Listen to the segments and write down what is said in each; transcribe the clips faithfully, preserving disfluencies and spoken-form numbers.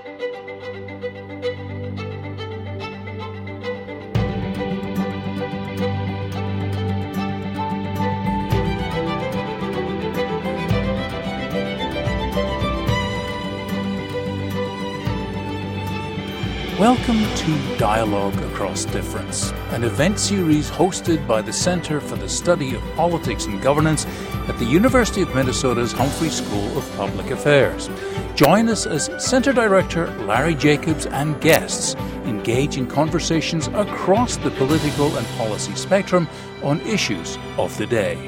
Welcome to Dialogue Across Difference, an event series hosted by the Center for the Study of Politics and Governance at the University of Minnesota's Humphrey School of Public Affairs. Join us as Center Director Larry Jacobs and guests engage in conversations across the political and policy spectrum on issues of the day.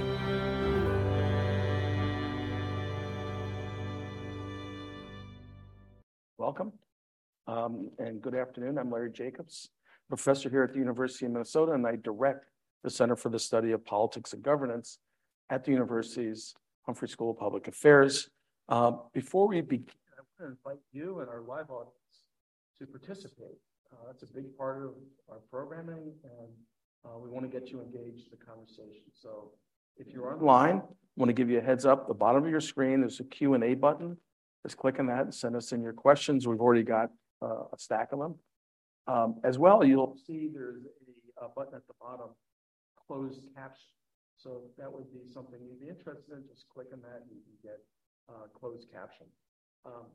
Welcome. Um, and good afternoon. I'm Larry Jacobs, professor here at the University of Minnesota, and I direct the Center for the Study of Politics and Governance at the university's Humphrey School of Public Affairs. Uh, before we begin, I want to invite you and our live audience to participate. Uh, that's a big part of our programming, and uh, we want to get you engaged in the conversation. So if you're online, I want to give you a heads up. At the bottom of your screen, there's a Q and A button. Just click on that and send us in your questions. We've already got Uh, a stack of them. Um, as well, you'll see there's a, a button at the bottom, closed caption. So that would be something you'd be interested in. Just click on that and you can get uh, closed caption. Um,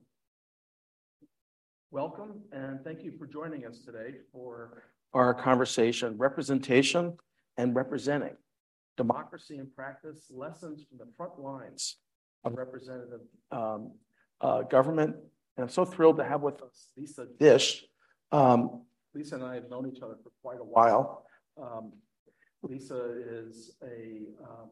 welcome and thank you for joining us today for our conversation, Representation and Representing, Democracy in Practice, Lessons from the Front Lines of Representative um, uh, Government. And I'm so thrilled to have with us Lisa Dish. Um, Lisa and I have known each other for quite a while. Um, Lisa is a, um,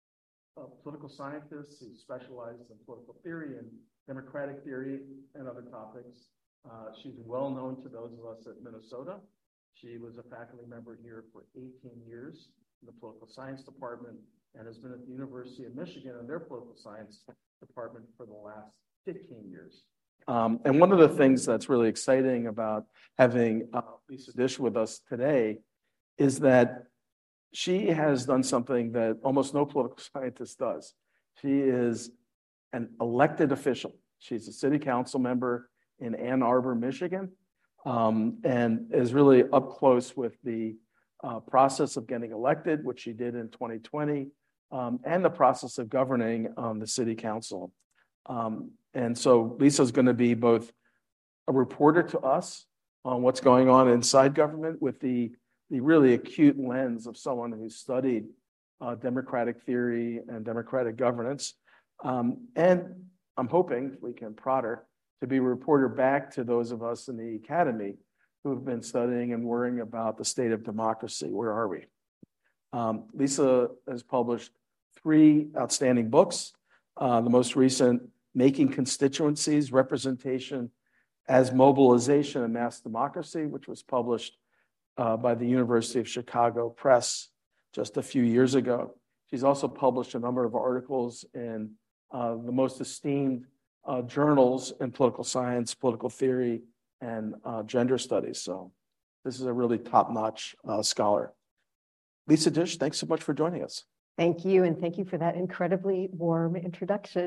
a political scientist who specializes in political theory and democratic theory and other topics. Uh, she's well known to those of us at Minnesota. She was a faculty member here for eighteen years in the political science department and has been at the University of Michigan in their political science department for the last fifteen years. Um, and one of the things that's really exciting about having uh, Lisa Dish with us today is that she has done something that almost no political scientist does. She is an elected official. She's a city council member in Ann Arbor, Michigan, um, and is really up close with the uh, process of getting elected, which she did in twenty twenty, um, and the process of governing um, the city council. Um, and so Lisa's going to be both a reporter to us on what's going on inside government with the, the really acute lens of someone who's studied uh, democratic theory and democratic governance. Um, and I'm hoping we can prod her to be a reporter back to those of us in the academy who have been studying and worrying about the state of democracy. Where are we? Um, Lisa has published three outstanding books. Uh, the most recent, Making Constituencies, Representation as Mobilization in Mass Democracy, which was published uh, by the University of Chicago Press just a few years ago. She's also published a number of articles in uh, the most esteemed uh, journals in political science, political theory, and uh, gender studies. So this is a really top-notch uh, scholar. Lisa Dish, thanks so much for joining us. Thank you, and thank you for that incredibly warm introduction.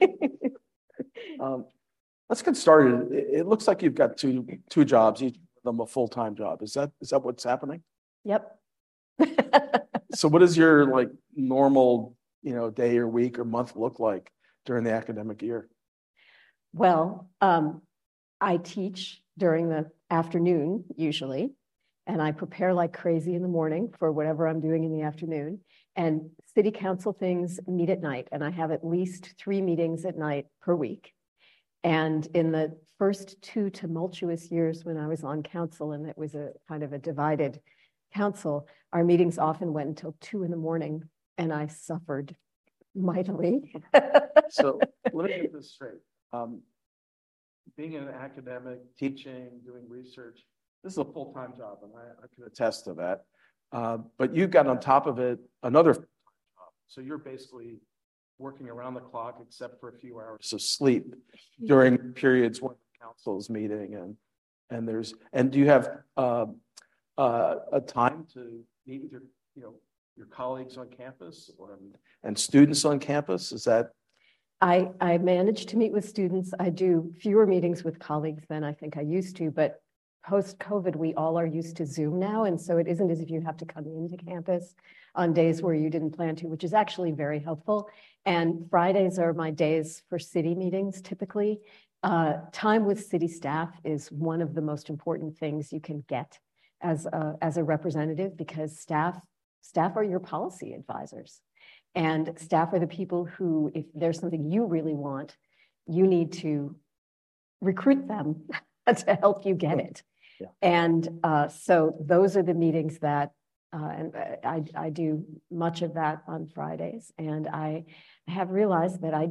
um, let's get started. It, it looks like you've got two two jobs, each of them a full-time job. Is that is that what's happening? Yep. So, what does your like normal, you know, day or week or month look like during the academic year? Well, um, I teach during the afternoon usually, and I prepare like crazy in the morning for whatever I'm doing in the afternoon. And city council things meet at night, and I have at least three meetings at night per week. And in the first two tumultuous years when I was on council, and it was a kind of a divided council, our meetings often went until two in the morning, and I suffered mightily. So let me get this straight. Um, being an academic, teaching, doing research, this is a full-time job, and I, I can attest to that. Uh, but you've got on top of it another job. So you're basically working around the clock except for a few hours of sleep during periods when the council is meeting. And and there's and do you have uh, uh, a time to meet with your you know your colleagues on campus or and students on campus? Is that I, I manage to meet with students. I do fewer meetings with colleagues than I think I used to, but post-COVID, we all are used to Zoom now. And so it isn't as if you have to come into campus on days where you didn't plan to, which is actually very helpful. And Fridays are my days for city meetings typically. Uh, time with city staff is one of the most important things you can get as a, as a representative, because staff, staff are your policy advisors. And staff are the people who, if there's something you really want, you need to recruit them to help you get it. Yeah. And uh, so those are the meetings that, uh, and I, I do much of that on Fridays. And I have realized that I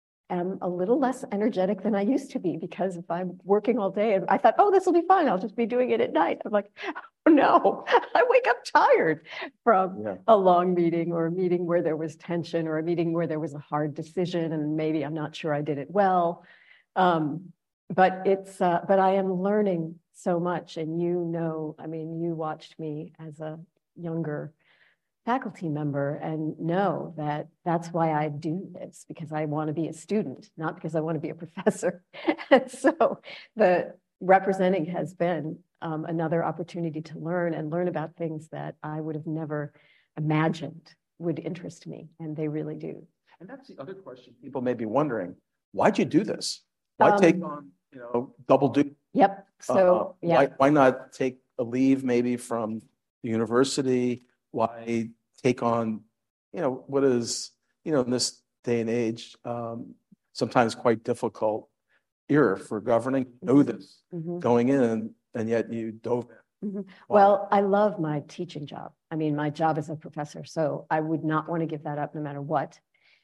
am a little less energetic than I used to be, because if I'm working all day and I thought, oh, this will be fine, I'll just be doing it at night. I'm like, oh no, I wake up tired from Yeah. a long meeting, or a meeting where there was tension, or a meeting where there was a hard decision and maybe I'm not sure I did it well. Um, but it's, uh, but I am learning so much. And you know, I mean, you watched me as a younger faculty member and know that that's why I do this, because I want to be a student, not because I want to be a professor. And so the representing has been um, another opportunity to learn and learn about things that I would have never imagined would interest me, and they really do. And that's the other question people may be wondering: why'd you do this? Why Um, take on, you know, double duty? Yep. So Uh, yeah. why why not take a leave maybe from the university? Why take on, you know, what is, you know, in this day and age, um, sometimes quite difficult era for governing? Know this Mhm. going in, and, and yet you dove in. Mhm. Why? Well, I love my teaching job. I mean, my job as a professor, so I would not want to give that up no matter what.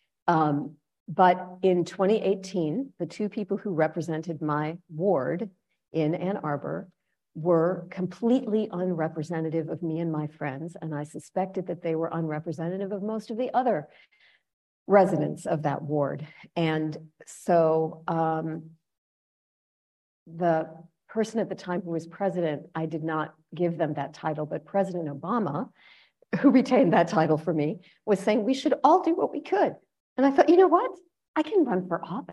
Um, but in twenty eighteen, the two people who represented my ward in Ann Arbor were completely unrepresentative of me and my friends, and I suspected that they were unrepresentative of most of the other residents of that ward. And so um, the person at the time who was president, I did not give them that title, but President Obama, who retained that title for me, was saying we should all do what we could. And I thought, you know what? I can run for office.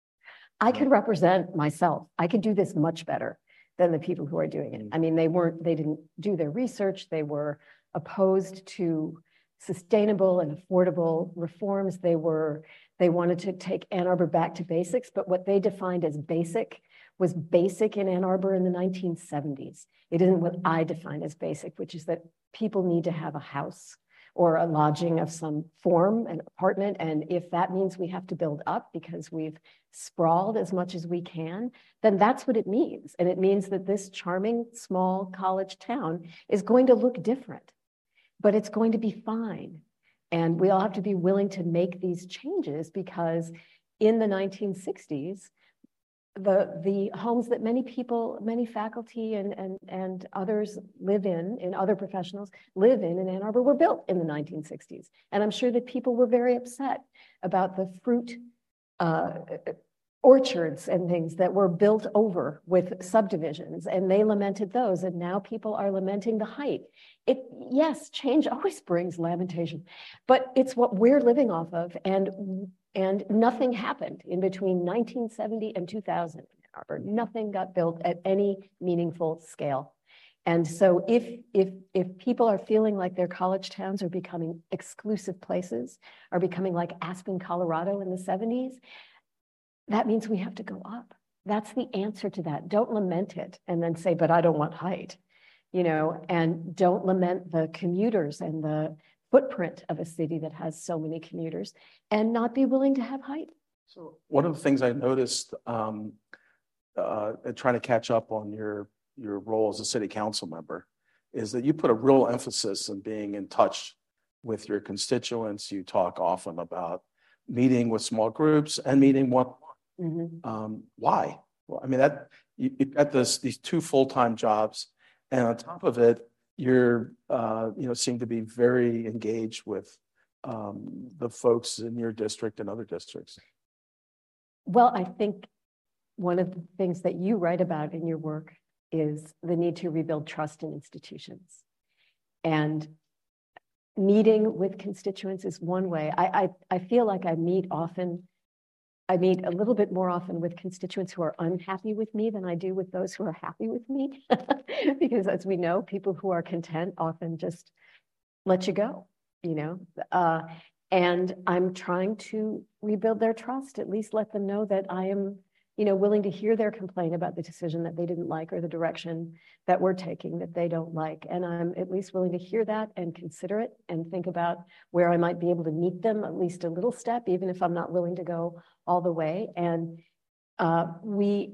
I could represent myself. I could do this much better than the people who are doing it. I mean, they weren't, they didn't do their research. They were opposed to sustainable and affordable reforms. They were, they wanted to take Ann Arbor back to basics, but what they defined as basic was basic in Ann Arbor in the nineteen seventies. It isn't what I define as basic, which is that people need to have a house or a lodging of some form, an apartment. And if that means we have to build up because we've sprawled as much as we can, then that's what it means. And it means that this charming small college town is going to look different, but it's going to be fine. And we all have to be willing to make these changes, because in the nineteen sixties, the, the homes that many people, many faculty and, and, and others live in, and other professionals live in in Ann Arbor, were built in the nineteen sixties. And I'm sure that people were very upset about the fruit uh, orchards and things that were built over with subdivisions, and they lamented those. And now people are lamenting the height. It, yes, change always brings lamentation, but it's what we're living off of. And And nothing happened in between nineteen seventy and two thousand in Ann Arbor. Nothing got built at any meaningful scale. And so if, if, if people are feeling like their college towns are becoming exclusive places, are becoming like Aspen, Colorado in the seventies, that means we have to go up. That's the answer to that. Don't lament it and then say, but I don't want height, you know, and don't lament the commuters and the footprint of a city that has so many commuters, and not be willing to have height. So one of the things I noticed, um, uh, trying to catch up on your, your role as a city council member, is that you put a real emphasis on being in touch with your constituents. You talk often about meeting with small groups and meeting one-on-one. Mm-hmm. Um, why? Well, I mean, that you, you've got this, these two full-time jobs, and on top of it, you're, uh, you know, seem to be very engaged with um, the folks in your district and other districts. Well, I think one of the things that you write about in your work is the need to rebuild trust in institutions. And meeting with constituents is one way. I, I, I feel like I meet often I meet a little bit more often with constituents who are unhappy with me than I do with those who are happy with me. Because as we know, people who are content often just let you go, you know? Uh, and I'm trying to rebuild their trust, at least let them know that I am, you know, willing to hear their complaint about the decision that they didn't like or the direction that we're taking that they don't like. And I'm at least willing to hear that and consider it and think about where I might be able to meet them at least a little step, even if I'm not willing to go all the way. And uh, we,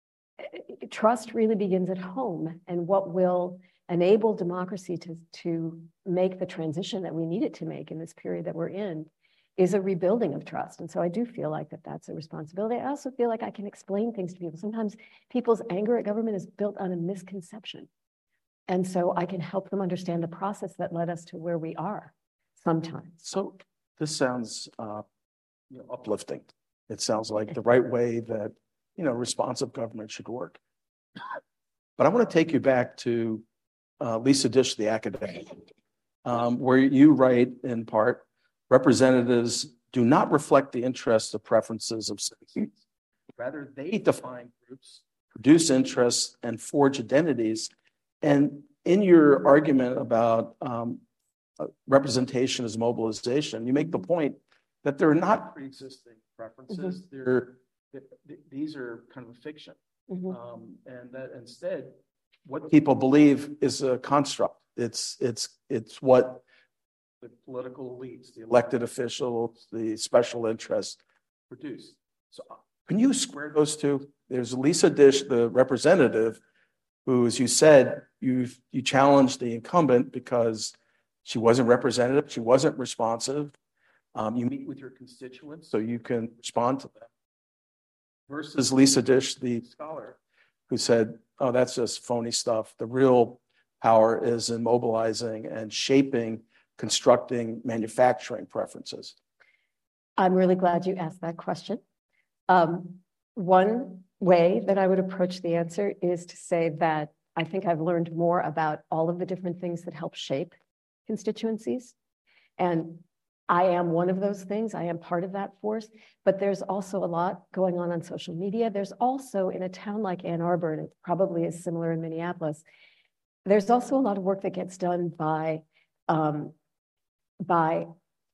trust really begins at home, and what will enable democracy to, to make the transition that we need it to make in this period that we're in is a rebuilding of trust. And so I do feel like that that's a responsibility. I also feel like I can explain things to people. Sometimes people's anger at government is built on a misconception. And so I can help them understand the process that led us to where we are sometimes. So this sounds uh, you know, uplifting. It sounds like the right way that, you know, responsive government should work. But I want to take you back to uh, Lisa Dish, the academic, um, where you write in part, representatives do not reflect the interests or preferences of citizens. Rather, they define groups, produce interests, and forge identities. And in your argument about um, uh, representation as mobilization, you make the point that they're not pre-existing preferences. Mm-hmm. They're, they, these are kind of a fiction. Mm-hmm. um, and that instead, what people believe is a construct. It's, it's, it's what the political elites, the elected officials, the special interests produce. So can you square those two? There's Lisa Dish, the representative, who, as you said, you you challenged the incumbent because she wasn't representative, she wasn't responsive. Um, you meet with your constituents so you can respond to them. Versus Lisa Dish, the scholar, who said, oh, that's just phony stuff. The real power is in mobilizing and shaping, constructing manufacturing preferences. I'm really glad you asked that question. Um, one way that I would approach the answer is to say that I think I've learned more about all of the different things that help shape constituencies. And I am one of those things. I am part of that force. But there's also a lot going on on social media. There's also, in a town like Ann Arbor, and it probably is similar in Minneapolis, there's also a lot of work that gets done by um, by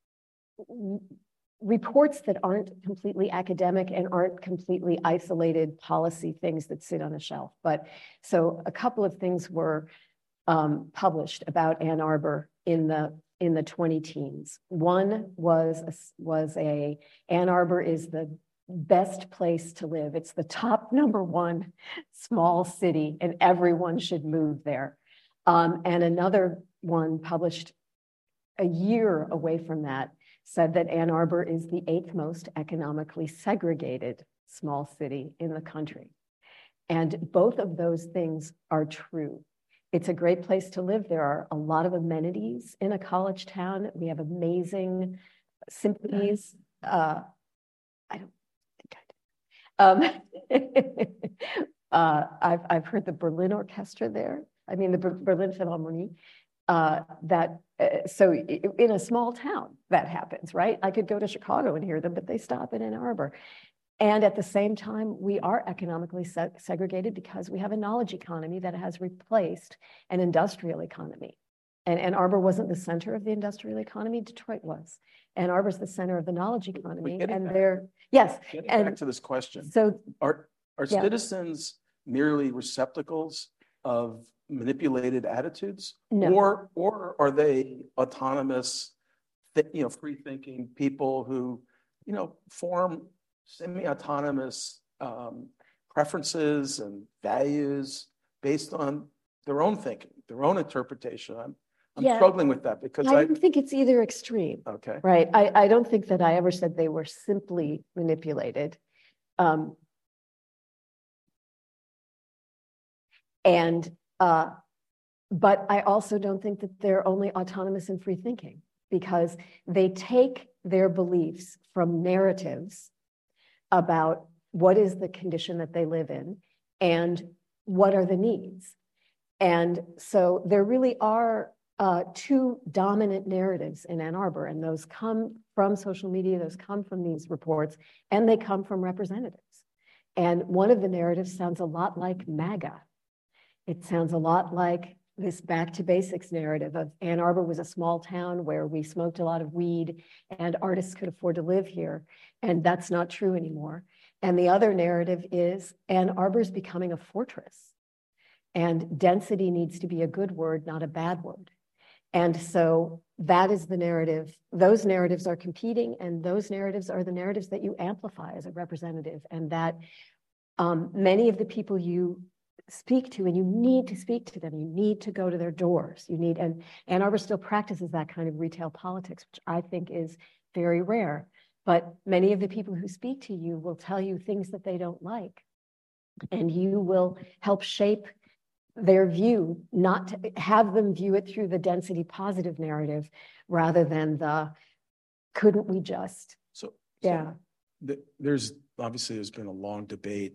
reports that aren't completely academic and aren't completely isolated policy things that sit on a shelf. But so a couple of things were um, published about Ann Arbor in the in the twenty teens. One was a, was a Ann Arbor is the best place to live. It's the top number one small city, and everyone should move there. Um, and another one published a year away from that said that Ann Arbor is the eighth most economically segregated small city in the country. And both of those things are true. It's a great place to live. There are a lot of amenities in a college town. We have amazing symphonies. Uh, I don't think I do. Um, uh, I've, I've heard the Berlin Orchestra there. I mean, the Berlin Philharmonie. Uh, that uh, so in a small town that happens, right? I could go to Chicago and hear them, but they stop in Ann Arbor. And at the same time, we are economically se segregated because we have a knowledge economy that has replaced an industrial economy. And Ann Arbor wasn't the center of the industrial economy, Detroit was. Ann Arbor's the center of the knowledge economy. And back, they're, yes. Getting and back to this question. So are, are yeah. citizens merely receptacles of manipulated attitudes? No. Or, or are they autonomous, you know, free-thinking people who, you know, form semi-autonomous um, preferences and values based on their own thinking, their own interpretation? I'm, I'm yeah. struggling with that because I, I don't think it's either extreme. Okay. Right. I, I don't think that I ever said they were simply manipulated. Um, and uh, but I also don't think that they're only autonomous and free thinking, because they take their beliefs from narratives about what is the condition that they live in and what are the needs. And so there really are uh, two dominant narratives in Ann Arbor, and those come from social media, those come from these reports, and they come from representatives. And one of the narratives sounds a lot like MAGA. It sounds a lot like this back to basics narrative of Ann Arbor was a small town where we smoked a lot of weed and artists could afford to live here. And that's not true anymore. And the other narrative is Ann Arbor's becoming a fortress. And density needs to be a good word, not a bad word. And so that is the narrative. Those narratives are competing, and those narratives are the narratives that you amplify as a representative, and that um, many of the people you speak to, and you need to speak to them, you need to go to their doors. You need, and Ann Arbor still practices that kind of retail politics, which I think is very rare. But many of the people who speak to you will tell you things that they don't like, and you will help shape their view, not to have them view it through the density positive narrative rather than the couldn't we just. So, yeah. So th there's obviously there's been a long debate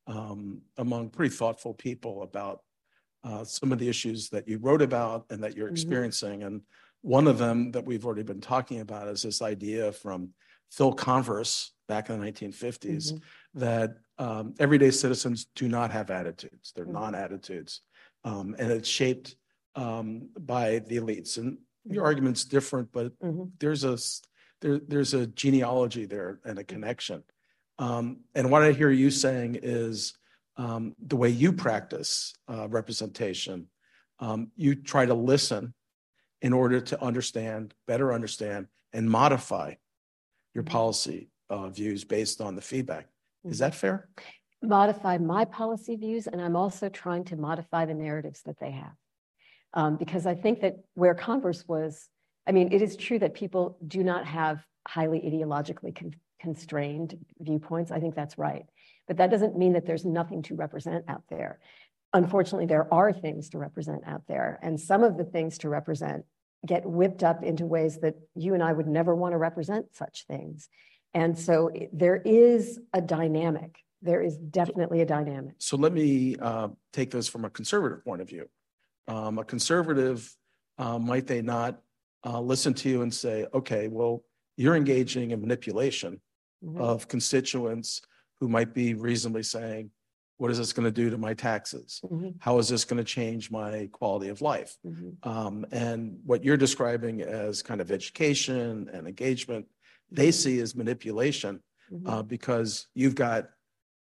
um, among pretty thoughtful people about uh, some of the issues that you wrote about and that you're Mm-hmm. experiencing. And one of them that we've already been talking about is this idea from Phil Converse back in the nineteen fifties mm-hmm. that um, everyday citizens do not have attitudes. They're mm-hmm. non-attitudes. Um, and it's shaped um, by the elites. And mm-hmm. your argument's different, but mm-hmm. there's a there, there's a genealogy there and a connection. Um, and what I hear you saying is um, the way you practice uh, representation, um, you try to listen in order to understand, better understand, and modify your policy uh, views based on the feedback. Mm-hmm. Is that fair? Modify my policy views, and I'm also trying to modify the narratives that they have. Um, because I think that where Converse was, I mean, it is true that people do not have highly ideologically con constrained viewpoints. I think that's right. But that doesn't mean that there's nothing to represent out there. Unfortunately, there are things to represent out there, and some of the things to represent get whipped up into ways that you and I would never want to represent such things. And so there is a dynamic. There is definitely a dynamic. So let me uh, take this from a conservative point of view. Um, a conservative, uh, might they not uh, listen to you and say, okay, well, you're engaging in manipulation mm-hmm. of constituents who might be reasonably saying, what is this going to do to my taxes? Mm-hmm. How is this going to change my quality of life? Mm-hmm. um, and what you're describing as kind of education and engagement, they see as manipulation mm-hmm. uh, because you've got,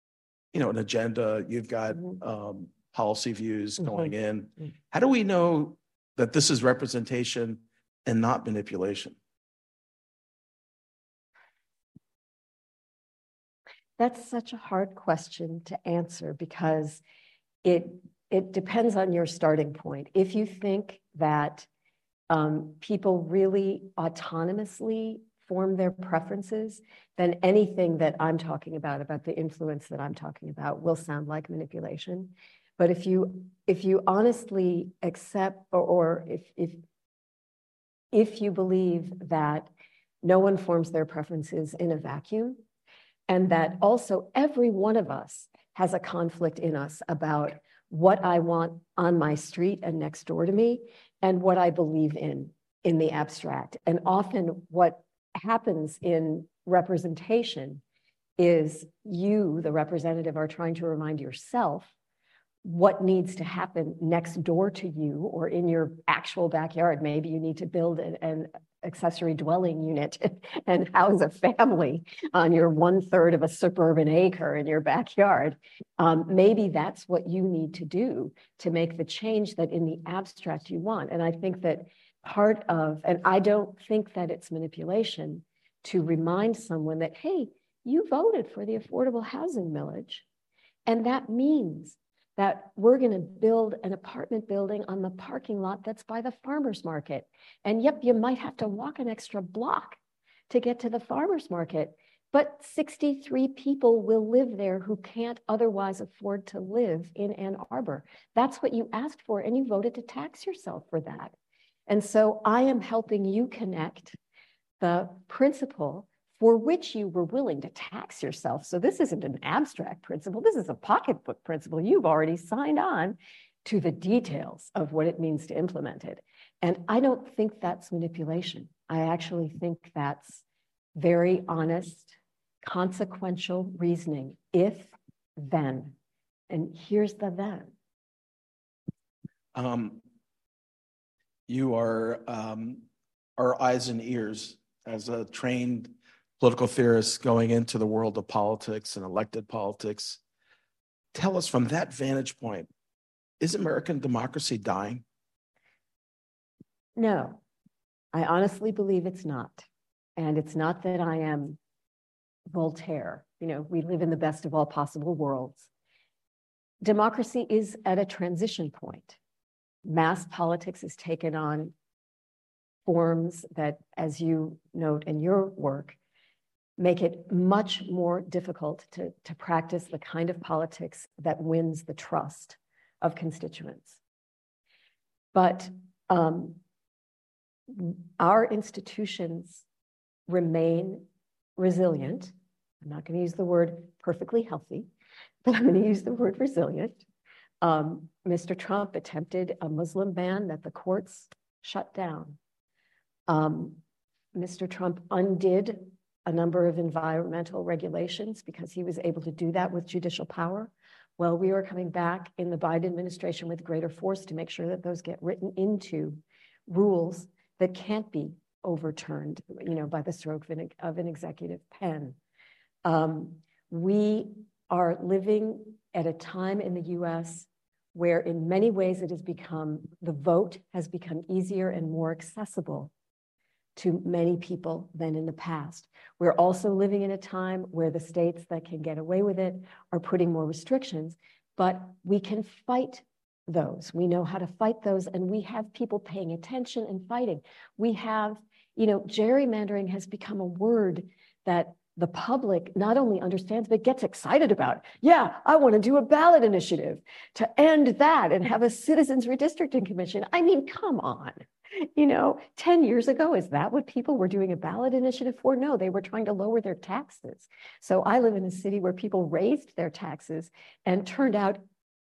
you know, an agenda, you've got mm-hmm. um, policy views mm-hmm. going in. Mm-hmm. How do we know that this is representation and not manipulation? That's such a hard question to answer because it, it depends on your starting point. If you think that um, people really autonomously form their preferences, then anything that I'm talking about, about the influence that I'm talking about, will sound like manipulation. But if you, if you honestly accept, or, or if, if, if you believe that no one forms their preferences in a vacuum, and that also every one of us has a conflict in us about what I want on my street and next door to me, and what I believe in, in the abstract. And often what happens in representation is you, the representative, are trying to remind yourself what needs to happen next door to you or in your actual backyard. Maybe you need to build an, an accessory dwelling unit and house a family on your one third of a suburban acre in your backyard. Um, maybe that's what you need to do to make the change that in the abstract you want. And I think that part of, and I don't think that it's manipulation to remind someone that, hey, you voted for the affordable housing millage. And that means that we're going to build an apartment building on the parking lot that's by the farmer's market. And yep, you might have to walk an extra block to get to the farmer's market, but sixty-three people will live there who can't otherwise afford to live in Ann Arbor. That's what you asked for, and you voted to tax yourself for that. And so I am helping you connect the principle for which you were willing to tax yourself. So this isn't an abstract principle, this is a pocketbook principle. You've already signed on to the details of what it means to implement it. And I don't think that's manipulation. I actually think that's very honest, consequential reasoning. If, then. And here's the then. Um, you are um, our eyes and ears as a trained political theorist going into the world of politics and elected politics. Tell us from that vantage point, is American democracy dying? No, I honestly believe it's not. And it's not that I am Voltaire. You know, we live in the best of all possible worlds. Democracy is at a transition point. Mass politics has taken on forms that, as you note in your work, make it much more difficult to, to practice the kind of politics that wins the trust of constituents. But um, our institutions remain resilient. I'm not going to use the word perfectly healthy, but I'm going to use the word resilient. Um, Mister Trump attempted a Muslim ban that the courts shut down. Um, Mister Trump undid a number of environmental regulations because he was able to do that with judicial power. Well, we are coming back in the Biden administration with greater force to make sure that those get written into rules that can't be overturned, you know, by the stroke of an, of an executive pen. Um, we are living at a time in the U S where in many ways it has become, the vote has become easier and more accessible to many people than in the past. We're also living in a time where the states that can get away with it are putting more restrictions, but we can fight those. We know how to fight those, and we have people paying attention and fighting. We have, you know, gerrymandering has become a word that the public not only understands, but gets excited about. Yeah, I want to do a ballot initiative to end that and have a citizens redistricting commission. I mean, come on. You know, ten years ago, is that what people were doing a ballot initiative for? No, they were trying to lower their taxes. So I live in a city where people raised their taxes and turned out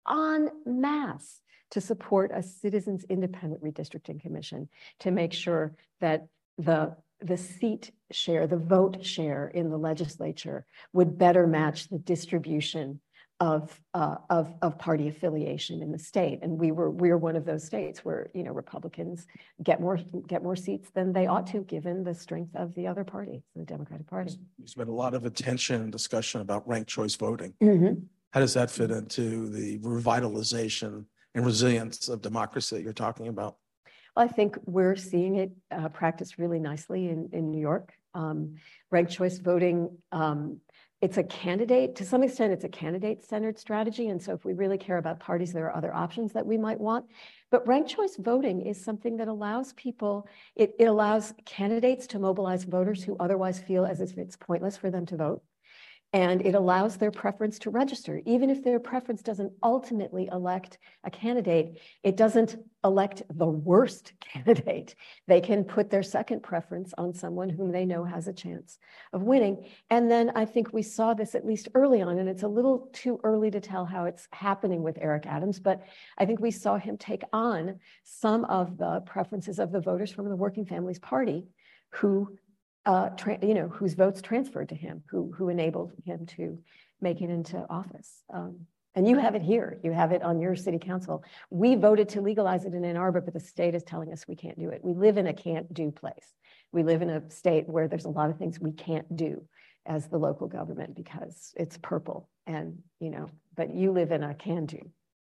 en masse to support a citizens independent redistricting commission to make sure that the the seat share, the vote share in the legislature would better match the distribution of, uh, of, of party affiliation in the state. And we were, we were one of those states where, you know, Republicans get more, get more seats than they ought to, given the strength of the other party, the Democratic Party. There's been a lot of attention and discussion about ranked choice voting. Mm-hmm. How does that fit into the revitalization and resilience of democracy that you're talking about? I think we're seeing it uh, practiced really nicely in, in New York. Um, ranked choice voting, um, it's a candidate, to some extent, it's a candidate-centered strategy. And so if we really care about parties, there are other options that we might want. But ranked choice voting is something that allows people, it, it allows candidates to mobilize voters who otherwise feel as if it's pointless for them to vote. And it allows their preference to register. Even if their preference doesn't ultimately elect a candidate, it doesn't elect the worst candidate. They can put their second preference on someone whom they know has a chance of winning. And then I think we saw this at least early on, and it's a little too early to tell how it's happening with Eric Adams, but I think we saw him take on some of the preferences of the voters from the Working Families Party who Uh, you know, whose votes transferred to him, who who enabled him to make it into office. Um, and you have it here. You have it on your city council. We voted to legalize it in Ann Arbor, but the state is telling us we can't do it. We live in a can't do place. We live in a state where there's a lot of things we can't do as the local government because it's purple. And, you know, but you live in a can do.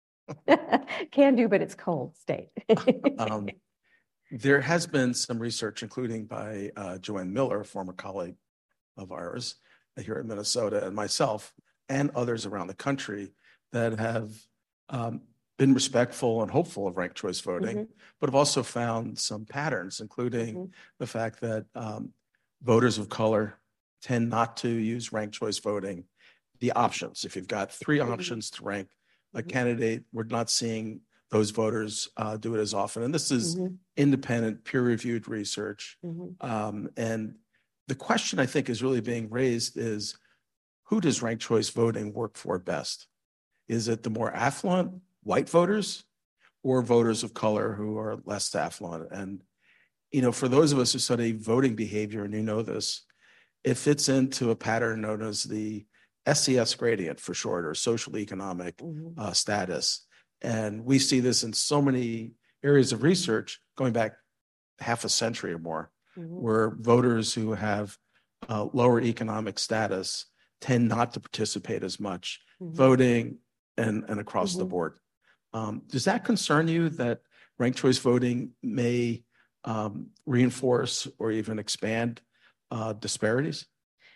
Can do, but it's cold state. um, There has been some research, including by uh, Joanne Miller, a former colleague of ours here in Minnesota, and myself, and others around the country that have um, been respectful and hopeful of ranked choice voting, mm-hmm. but have also found some patterns, including mm-hmm. the fact that um, voters of color tend not to use ranked choice voting. The options, if you've got three mm-hmm. options to rank a mm-hmm. candidate, we're not seeing those voters uh, do it as often. And this is mm-hmm. independent, peer-reviewed research. Mm-hmm. Um, and the question I think is really being raised is, who does ranked choice voting work for best? Is it the more affluent white voters? or voters of color who are less affluent. And, you know, for those of us who study voting behavior, and you know this, it fits into a pattern known as the S E S gradient for short, or social economic mm-hmm. uh, status. And we see this in so many areas of research going back half a century or more, mm-hmm. where voters who have uh, lower economic status tend not to participate as much mm-hmm. voting and, and across mm-hmm. the board. Um, does that concern you that ranked choice voting may um, reinforce or even expand uh, disparities?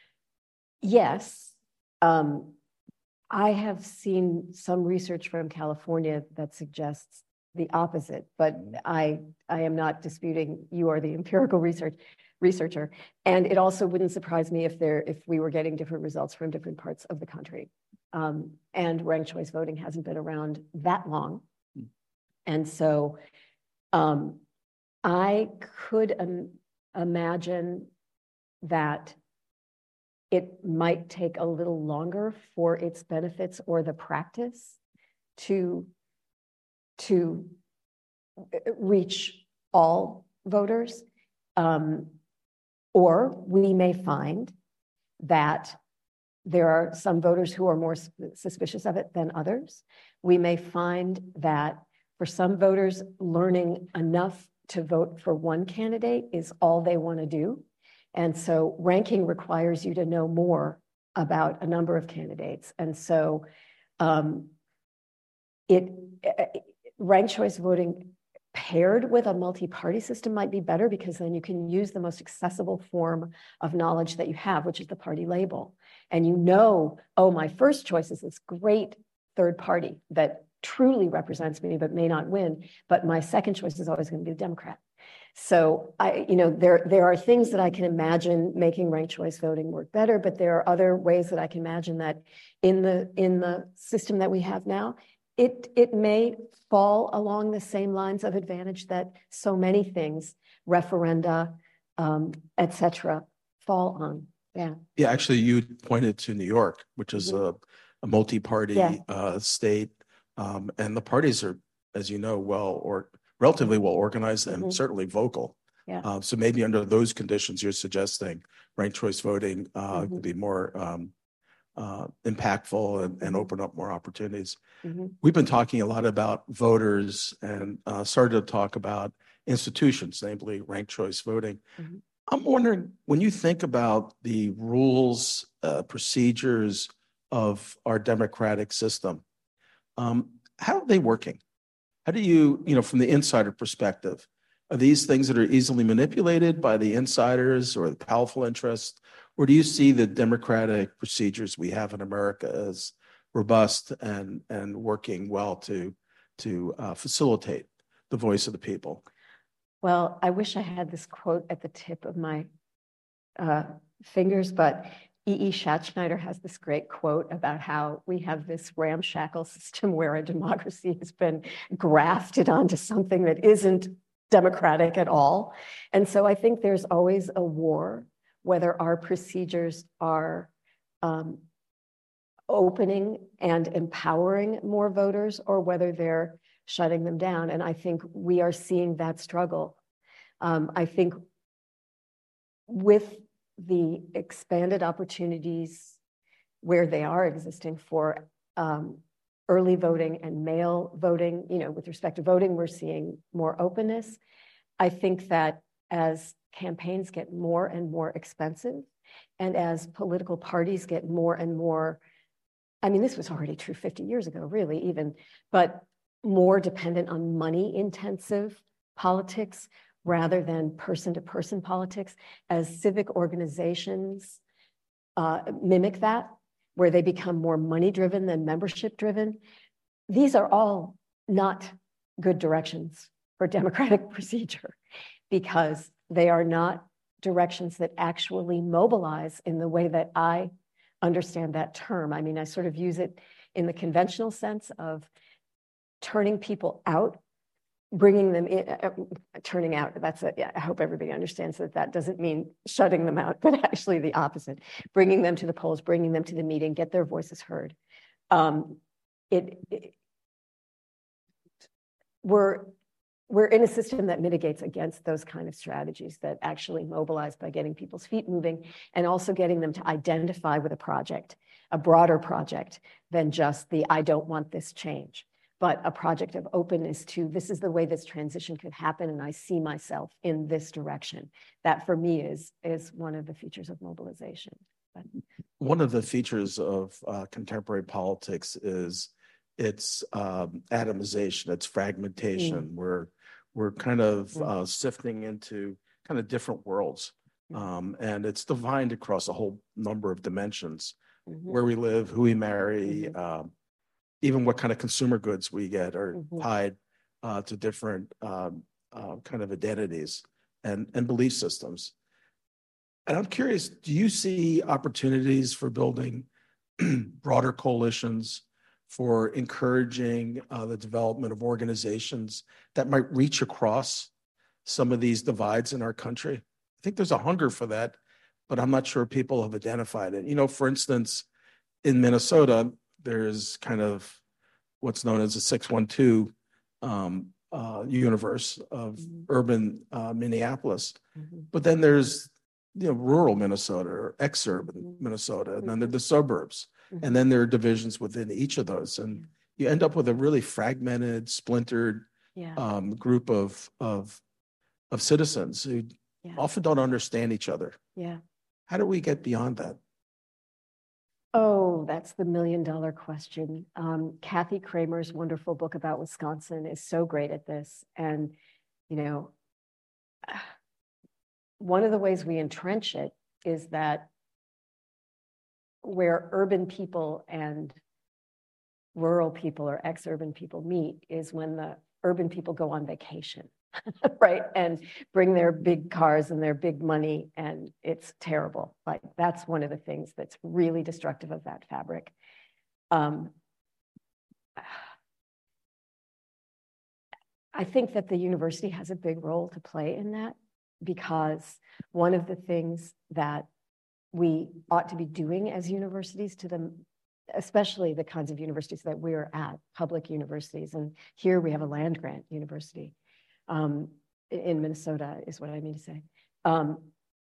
Yes. Um, I have seen some research from California that suggests the opposite, but I, I am not disputing you are the empirical research researcher. And it also wouldn't surprise me if there, if we were getting different results from different parts of the country. Um, and ranked choice voting hasn't been around that long. Mm. And so um, I could um, imagine that it might take a little longer for its benefits or the practice to, to reach all voters. Um, or we may find that there are some voters who are more suspicious of it than others. We may find that for some voters, learning enough to vote for one candidate is all they want to do. And so ranking requires you to know more about a number of candidates. And so um, it, it ranked choice voting paired with a multi-party system might be better, because then you can use the most accessible form of knowledge that you have, which is the party label. And you know, oh, my first choice is this great third party that truly represents me but may not win, but my second choice is always going to be the Democrat. So I, you know, there, there are things that I can imagine making ranked choice voting work better, but there are other ways that I can imagine that in the, in the system that we have now, it, it may fall along the same lines of advantage that so many things, referenda, um, et cetera, fall on. Yeah. Yeah, actually, you pointed to New York, which is mm-hmm. a, a multi-party yeah. uh, state, um, and the parties are, as you know, well or relatively well organized and mm-hmm. certainly vocal. Yeah. Uh, so maybe under those conditions, you're suggesting ranked choice voting uh, mm-hmm. could be more um, uh, impactful and, and open up more opportunities. Mm-hmm. We've been talking a lot about voters and uh, started to talk about institutions, namely ranked choice voting. Mm-hmm. I'm wondering, when you think about the rules, uh, procedures of our democratic system, um, how are they working? How do you, you know, from the insider perspective, are these things that are easily manipulated by the insiders or the powerful interests? Or do you see the democratic procedures we have in America as robust and, and working well to, to uh, facilitate the voice of the people? Well, I wish I had this quote at the tip of my uh, fingers, but E E Schatzschneider has this great quote about how we have this ramshackle system where a democracy has been grafted onto something that isn't democratic at all. And so I think there's always a war, whether our procedures are um, opening and empowering more voters or whether they're shutting them down. And I think we are seeing that struggle. Um, I think with the expanded opportunities where they are existing for um, early voting and mail voting, you know, with respect to voting, we're seeing more openness. I think that as campaigns get more and more expensive and as political parties get more and more, I mean, this was already true fifty years ago, really, even, but more dependent on money-intensive politics rather than person-to-person politics, as civic organizations uh, mimic that, where they become more money-driven than membership-driven. These are all not good directions for democratic procedure, because they are not directions that actually mobilize in the way that I understand that term. I mean, I sort of use it in the conventional sense of turning people out, bringing them in, uh, turning out, that's it. Yeah, I hope everybody understands that that doesn't mean shutting them out, but actually the opposite, bringing them to the polls, bringing them to the meeting, get their voices heard. Um, it, it we're, we're in a system that mitigates against those kind of strategies that actually mobilize by getting people's feet moving and also getting them to identify with a project, a broader project than just the I don't want this change, but a project of openness to this is the way this transition could happen and I see myself in this direction. That for me is, is one of the features of mobilization. But, one of the features of uh, contemporary politics is its um, atomization, its fragmentation. Mm. We're, we're kind of mm. uh, sifting into kind of different worlds. Um, and it's defined across a whole number of dimensions, mm-hmm. where we live, who we marry, mm-hmm. um, even what kind of consumer goods we get are mm-hmm. tied uh, to different um, uh, kind of identities and, and belief systems. And I'm curious, do you see opportunities for building broader coalitions, for encouraging uh, the development of organizations that might reach across some of these divides in our country? I think there's a hunger for that, but I'm not sure people have identified it. You know, for instance, in Minnesota, there's kind of what's known as a six one two um, uh, universe of mm-hmm. urban uh, Minneapolis. Mm-hmm. But then there's, you know, rural Minnesota or exurban mm-hmm. Minnesota, and then there are the suburbs. Mm-hmm. And then there are divisions within each of those. And you end up with a really fragmented, splintered yeah. um, group of, of, of citizens who yeah. often don't understand each other. Yeah. How do we get beyond that? Oh, that's the million dollar question. Um, Kathy Kramer's wonderful book about Wisconsin is so great at this. And, you know, one of the ways we entrench it is that where urban people and rural people or ex-urban people meet is when the urban people go on vacation, right? And bring their big cars and their big money, and it's terrible. Like, that's one of the things that's really destructive of that fabric. Um, I think that the university has a big role to play in that, because one of the things that we ought to be doing as universities to them, especially the kinds of universities that we're at, public universities, and here we have a land grant university um, in Minnesota is what I mean to say. Um,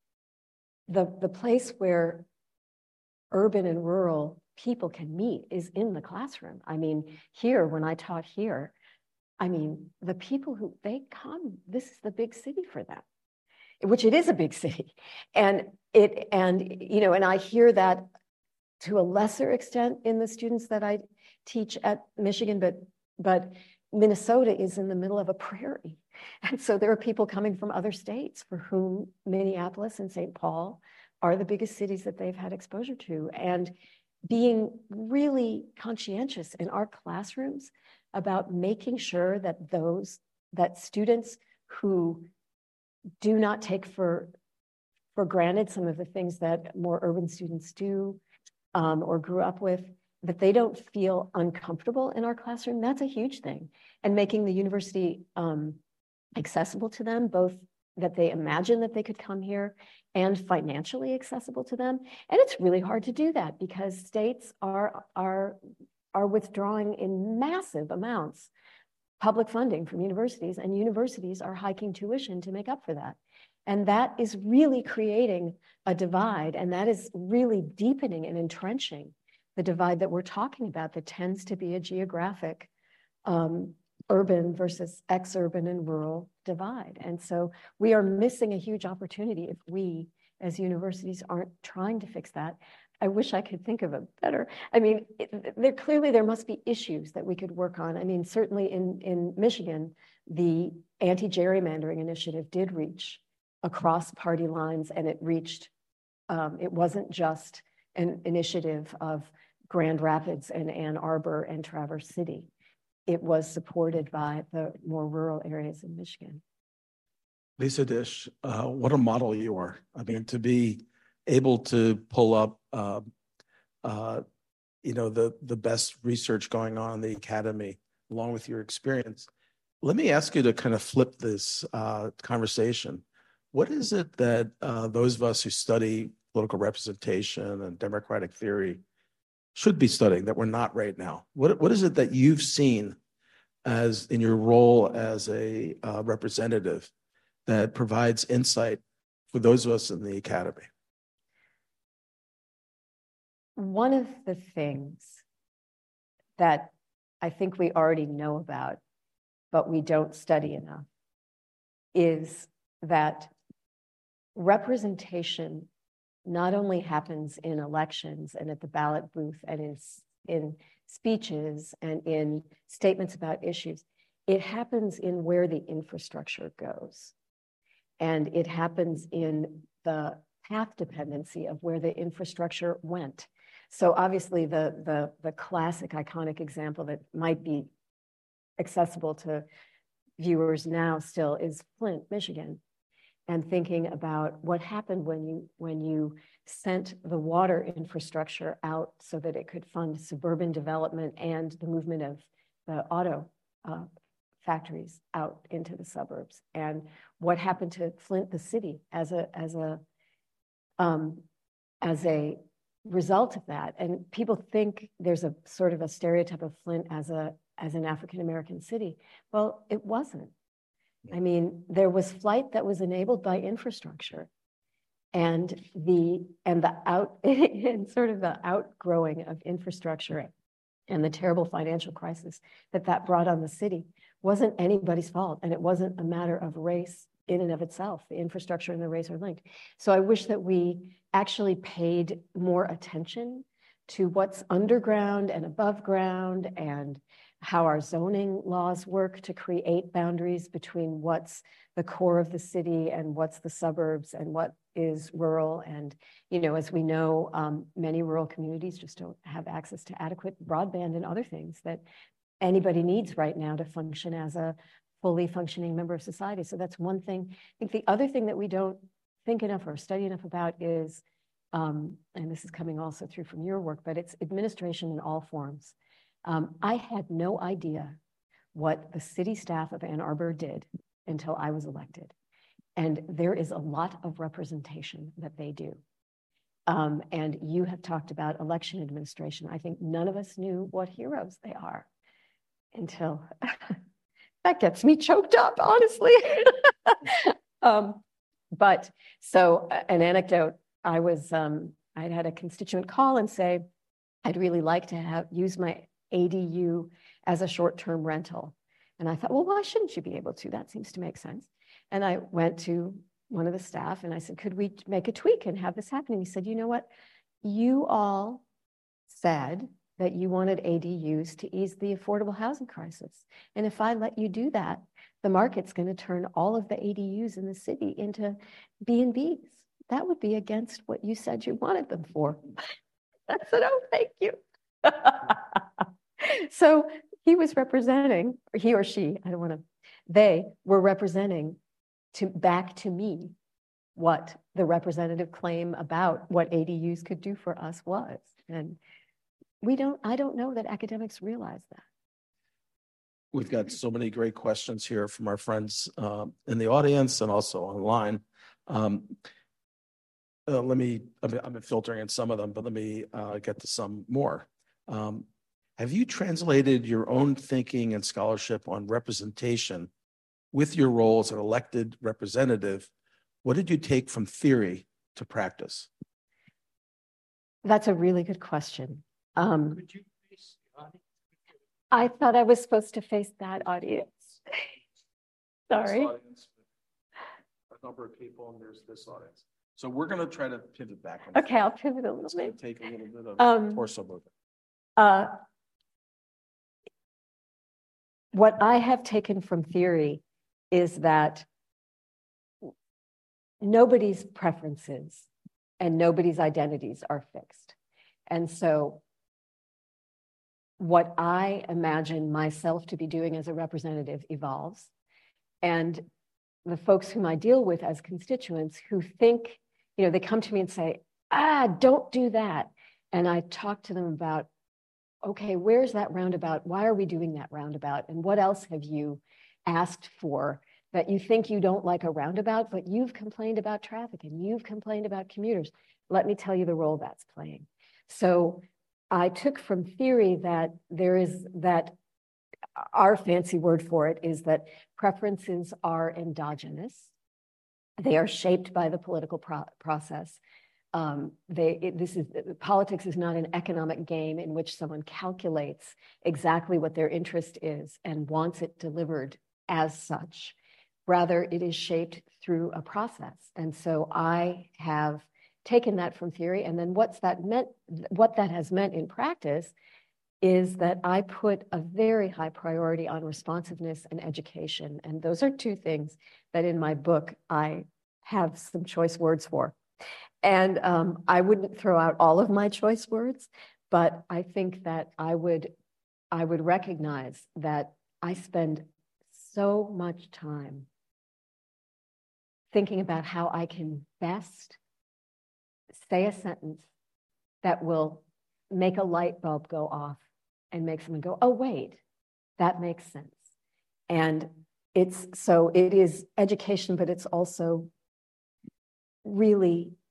the, the place where urban and rural people can meet is in the classroom. I mean, here, when I taught here, I mean, the people who, they come, this is the big city for them, which it is a big city. And it, and, you know, and I hear that to a lesser extent in the students that I teach at Michigan, but, but Minnesota is in the middle of a prairie. And so there are people coming from other states for whom Minneapolis and Saint Paul are the biggest cities that they've had exposure to. And being really conscientious in our classrooms about making sure that those, that students who do not take for, for granted some of the things that more urban students do um, or grew up with, that they don't feel uncomfortable in our classroom, that's a huge thing. And making the university um, accessible to them, both that they imagine that they could come here and financially accessible to them. And it's really hard to do that because states are, are, are withdrawing in massive amounts public funding from universities, and universities are hiking tuition to make up for that. And that is really creating a divide, and that is really deepening and entrenching the divide that we're talking about that tends to be a geographic um, urban versus ex-urban and rural divide. And so we are missing a huge opportunity if we as universities aren't trying to fix that. I wish I could think of a better, I mean, it, there clearly there must be issues that we could work on. I mean, certainly in, in Michigan, the anti-gerrymandering initiative did reach across party lines, and it reached, um, it wasn't just an initiative of Grand Rapids and Ann Arbor and Traverse City. It was supported by the more rural areas in Michigan. Lisa Dish, uh, what a model you are. I mean, to be able to pull up, uh, uh, you know, the, the best research going on in the academy, along with your experience. Let me ask you to kind of flip this uh, conversation. What is it that uh, those of us who study political representation and democratic theory should be studying that we're not right now? What, what is it that you've seen as in your role as a uh, representative that provides insight for those of us in the academy? One of the things that I think we already know about, but we don't study enough, is that representation not only happens in elections and at the ballot booth and in, in speeches and in statements about issues, it happens in where the infrastructure goes. And it happens in the path dependency of where the infrastructure went. So obviously the, the, the classic iconic example that might be accessible to viewers now still is Flint, Michigan, and thinking about what happened when you, when you sent the water infrastructure out so that it could fund suburban development and the movement of the auto uh, factories out into the suburbs, and what happened to Flint, the city, as a, as a, um, as a result of that. And people think there's a sort of a stereotype of Flint as a, as an African-American city. Well, it wasn't. I mean, there was flight that was enabled by infrastructure, and the and the out and sort of the outgrowing of infrastructure and the terrible financial crisis that that brought on the city wasn't anybody's fault, and it wasn't a matter of race in and of itself. The infrastructure and the race are linked. So I wish that we actually paid more attention to what's underground and above ground, and how our zoning laws work to create boundaries between what's the core of the city and what's the suburbs and what is rural. And, you know, as we know, um, many rural communities just don't have access to adequate broadband and other things that anybody needs right now to function as a fully functioning member of society. So that's one thing. I think the other thing that we don't think enough or study enough about is, um, and this is coming also through from your work, but it's administration in all forms. Um, I had no idea what the city staff of Ann Arbor did until I was elected. And there is a lot of representation that they do. Um, and you have talked about election administration. I think none of us knew what heroes they are until, that gets me choked up, honestly. um, but so an anecdote, I was, um, I'd had a constituent call and say, I'd really like to have use my A D U as a short-term rental. And I thought, well, why shouldn't you be able to? That seems to make sense. And I went to one of the staff and I said, could we make a tweak and have this happen? And he said, you know what? You all said that you wanted A D Us to ease the affordable housing crisis. And if I let you do that, the market's going to turn all of the A D Us in the city into B and Bs. That would be against what you said you wanted them for. I said, oh, thank you. So he was representing, or he or she, I don't want to, they were representing to back to me what the representative claim about what A D Us could do for us was. And we don't, I don't know that academics realize that. We've got so many great questions here from our friends uh, in the audience and also online. Um, uh, let me, I've been, I've been filtering in some of them, but let me uh, get to some more. Um, have you translated your own thinking and scholarship on representation with your role as an elected representative? What did you take from theory to practice? That's a really good question. Um, Could you face the audience? I thought I was supposed to face that audience. Sorry. Audience, a number of people, and there's this audience. So we're going to try to pivot back. On okay, I'll pivot a little it's bit. Take a little bit of um, torso movement. Uh, what I have taken from theory is that nobody's preferences and nobody's identities are fixed. And so what I imagine myself to be doing as a representative evolves. And the folks whom I deal with as constituents who think, you know, they come to me and say, ah, don't do that. And I talk to them about, okay, where's that roundabout? Why are we doing that roundabout? And what else have you asked for that you think you don't like a roundabout, but you've complained about traffic and you've complained about commuters? Let me tell you the role that's playing. So I took from theory that there is that our fancy word for it is that preferences are endogenous. They are shaped by the political pro process. Um, they, it, this is, politics is not an economic game in which someone calculates exactly what their interest is and wants it delivered as such. Rather, it is shaped through a process. And so I have taken that from theory, and then what's that meant, what that has meant in practice is that I put a very high priority on responsiveness and education. And those are two things that in my book I have some choice words for. And um, I wouldn't throw out all of my choice words, but I think that I would, I would recognize that I spend so much time thinking about how I can best say a sentence that will make a light bulb go off and make someone go, oh, wait, that makes sense. And it's, so it is education, but it's also really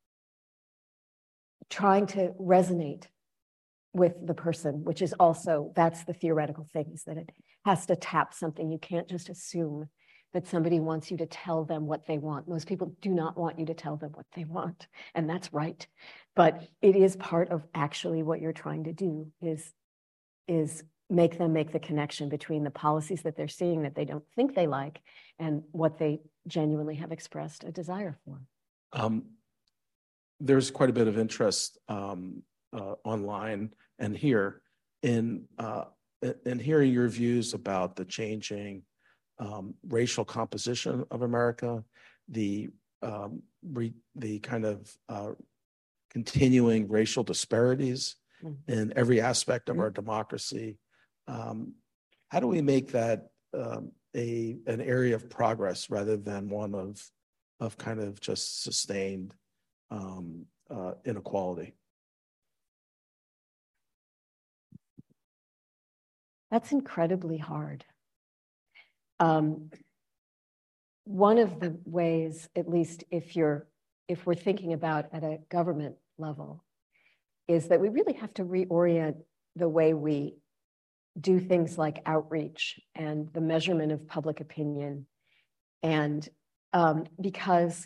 trying to resonate with the person, which is also, that's the theoretical thing, is that it has to tap something. You can't just assume that somebody wants you to tell them what they want. Most people do not want you to tell them what they want, and that's right. But it is part of actually what you're trying to do is, is make them make the connection between the policies that they're seeing that they don't think they like and what they genuinely have expressed a desire for. Um, there's quite a bit of interest um, uh, online and here in, uh, in hearing your views about the changing um, racial composition of America, the, um, re, the kind of uh, continuing racial disparities mm-hmm. in every aspect of mm-hmm. our democracy. Um, how do we make that um, a, an area of progress rather than one of, of kind of just sustained um, uh, inequality? That's incredibly hard. Um, one of the ways, at least if you're, if we're thinking about at a government level, is that we really have to reorient the way we do things like outreach and the measurement of public opinion. And um, because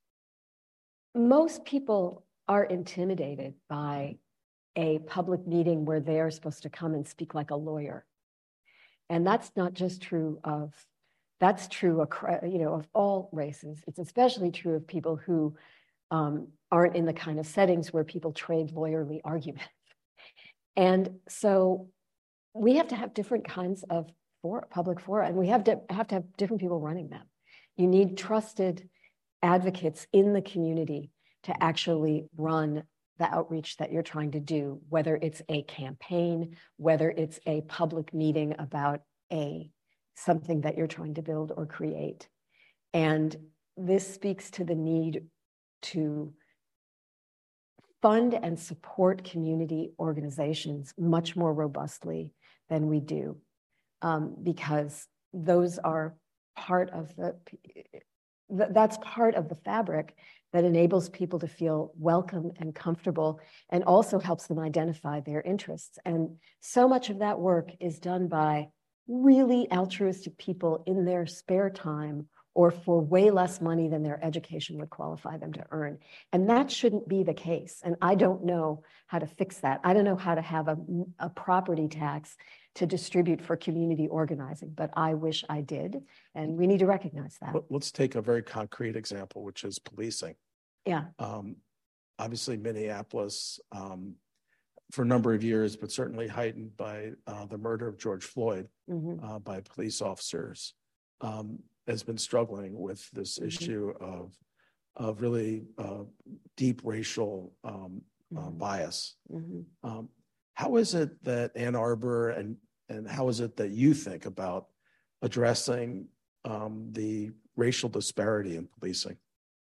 most people are intimidated by a public meeting where they are supposed to come and speak like a lawyer. And that's not just true of, that's true, you know, of all races. It's especially true of people who um, aren't in the kind of settings where people trade lawyerly arguments. And so we have to have different kinds of for, public fora, and we have to have to have different people running them. You need trusted advocates in the community to actually run the outreach that you're trying to do, whether it's a campaign, whether it's a public meeting about a something that you're trying to build or create. And this speaks to the need to fund and support community organizations much more robustly than we do, um, because those are part of the, that's part of the fabric that enables people to feel welcome and comfortable and also helps them identify their interests. And so much of that work is done by really altruistic people in their spare time or for way less money than their education would qualify them to earn. And that shouldn't be the case. And I don't know how to fix that. I don't know how to have a, a property tax to distribute for community organizing, but I wish I did. And we need to recognize that. Let's take a very concrete example, which is policing. Yeah. Um, obviously, Minneapolis, um, for a number of years, but certainly heightened by uh, the murder of George Floyd mm-hmm. uh, by police officers, um, has been struggling with this mm-hmm. issue of, of really uh, deep racial um, mm-hmm. uh, bias. Mm-hmm. Um, how is it that Ann Arbor and, and how is it that you think about addressing um, the racial disparity in policing?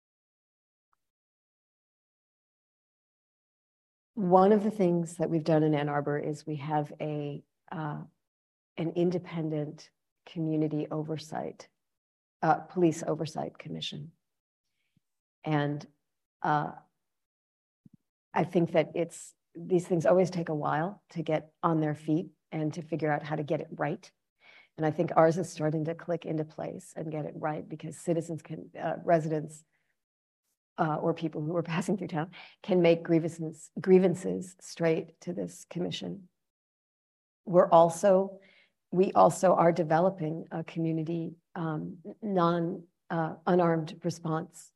One of the things that we've done in Ann Arbor is we have a uh, an independent community oversight, uh, police oversight commission. And uh, I think that it's, these things always take a while to get on their feet and to figure out how to get it right. And I think ours is starting to click into place and get it right, because citizens can, uh, residents uh, or people who are passing through town can make grievances, grievances straight to this commission. We're also, we also are developing a community um, non uh, unarmed response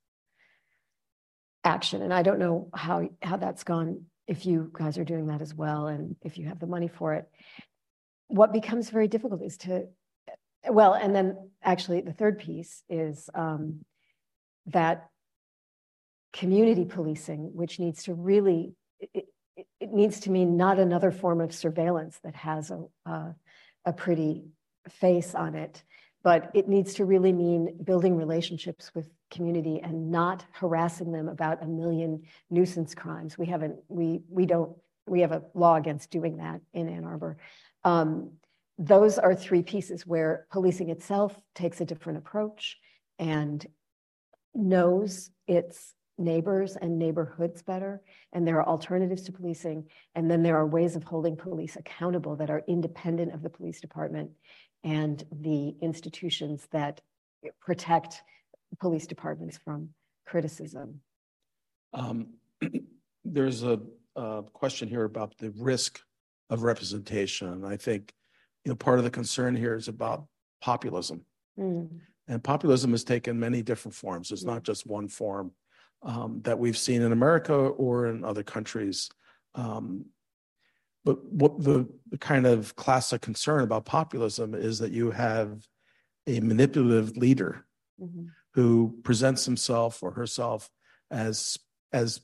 action. And I don't know how, how that's gone, if you guys are doing that as well, and if you have the money for it. What becomes very difficult is to, well, and then actually the third piece is um, that community policing, which needs to really, it, it, it needs to mean not another form of surveillance that has a, a, a pretty face on it, but it needs to really mean building relationships with community and not harassing them about a million nuisance crimes. We haven't, we, we don't, we have a law against doing that in Ann Arbor. Um, those are three pieces where policing itself takes a different approach and knows its neighbors and neighborhoods better. And there are alternatives to policing. And then there are ways of holding police accountable that are independent of the police department and the institutions that protect police departments from criticism. Um, there's a, a question here about the risk of representation. And I think, you know, part of the concern here is about populism. Mm. And populism has taken many different forms. It's not just one form um, that we've seen in America or in other countries. Um, but what the, the kind of classic concern about populism is that you have a manipulative leader mm-hmm. who presents himself or herself as, as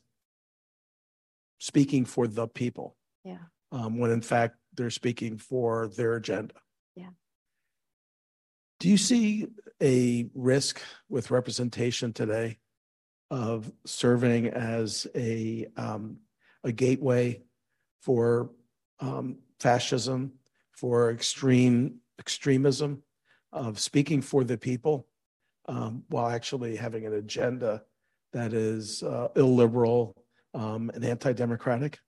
speaking for the people. Yeah. Um, when in fact they're speaking for their agenda. Yeah. Do you see a risk with representation today of serving as a um, a gateway for um, fascism, for extreme extremism, of speaking for the people, um, while actually having an agenda that is uh, illiberal um, and anti-democratic?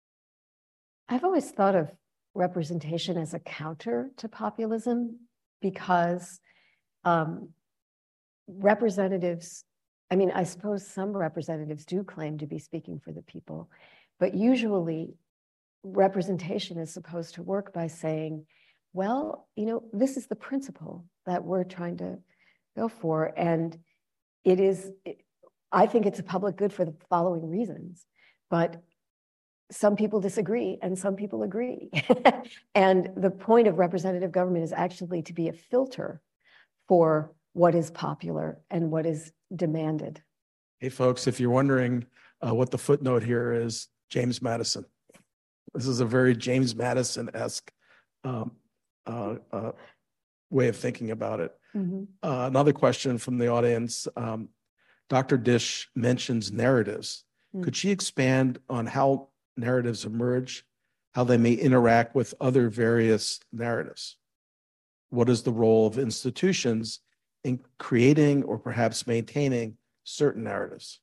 I've always thought of representation as a counter to populism, because um, representatives, I mean, I suppose some representatives do claim to be speaking for the people, but usually representation is supposed to work by saying, well, you know, this is the principle that we're trying to go for. And it is, I think it's a public good for the following reasons, but some people disagree and some people agree. And the point of representative government is actually to be a filter for what is popular and what is demanded. Hey, folks, if you're wondering uh, what the footnote here is, James Madison. This is a very James Madison-esque um, uh, uh, way of thinking about it. Mm-hmm. Uh, another question from the audience. Um, Doctor Dish mentions narratives. Mm-hmm. Could she expand on how narratives emerge, how they may interact with other various narratives? What is the role of institutions in creating or perhaps maintaining certain narratives?